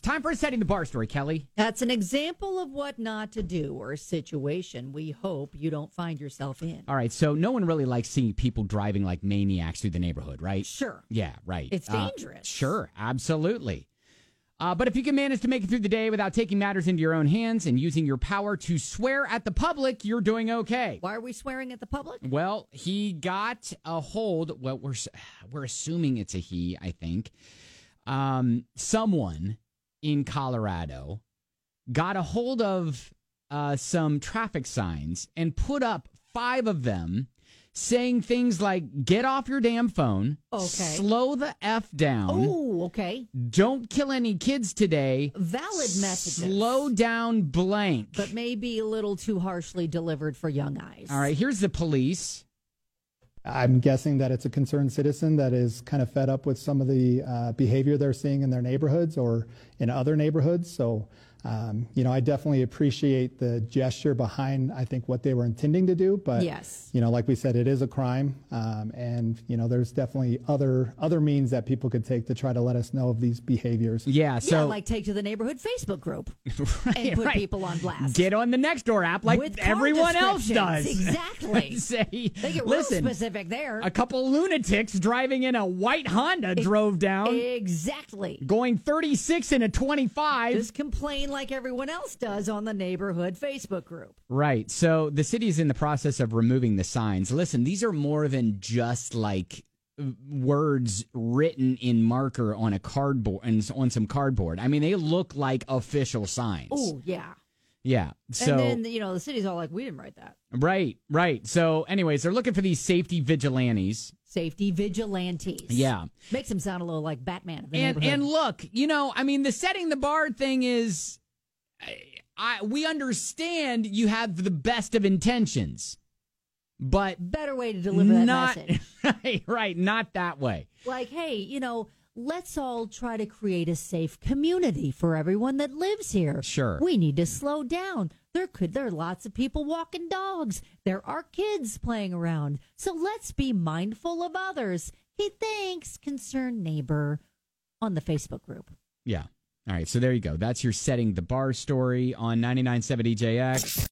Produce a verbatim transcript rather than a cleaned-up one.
Time for a setting the bar story, Kelly. That's an example of what not to do or a situation we hope you don't find yourself in. All right, so no one really likes seeing people driving like maniacs through the neighborhood, right? Sure. Yeah, right. It's Uh, dangerous. sure, absolutely. Uh, but if you can manage to make it through the day without taking matters into your own hands and using your power to swear at the public, you're doing okay. Why are we swearing at the public? Well, he got a hold. Well, we're we're assuming it's a he, I think. Um, someone in Colorado got a hold of uh, some traffic signs and put up five of them saying things like, get off your damn phone, Okay. slow the F down, Oh, okay. don't kill any kids today, Valid messages. slow down blank. But maybe a little too harshly delivered for young eyes. All right, here's the police. I'm guessing that it's a concerned citizen that is kind of fed up with some of the uh, behavior they're seeing in their neighborhoods or in other neighborhoods. So, um, you know, I definitely appreciate the gesture behind, I think, what they were intending to do. But, Yes. you know, like we said, it is a crime. Um, and, you know, there's definitely other other means that people could take to try to let us know of these behaviors. Yeah, so yeah, like take to the neighborhood Facebook group and put right. people on blast. Get on the Nextdoor app like With car everyone else descriptions. does. Exactly. Say, They get listen, real specific there. a couple lunatics driving in a white Honda drove down, Exactly. going thirty-six in a twenty-five. Just complain like everyone else does on the neighborhood Facebook group. Right. So the city is in the process of removing the signs. Listen, these are more than just like words written in marker on a cardboard and on some cardboard. I mean, they look like official signs. Oh, yeah. Yeah. So and then, you know, the city's all like, we didn't write that. right, right. So anyways, they're looking for these safety vigilantes. Safety vigilantes. Yeah. Makes him sound a little like Batman of the And neighborhood. and look, you know, I mean, the setting the bar thing is, I, I we understand you have the best of intentions, but Better way to deliver that not message. right, right, not that way. Like, hey, you know, let's all try to create a safe community for everyone that lives here. Sure. We need to slow down. There could there are lots of people walking dogs. There are kids playing around. So let's be mindful of others. Hey, thanks, concerned neighbor on the Facebook group. Yeah. All right. So there you go. That's your setting the bar story on ninety-nine point seven D J X.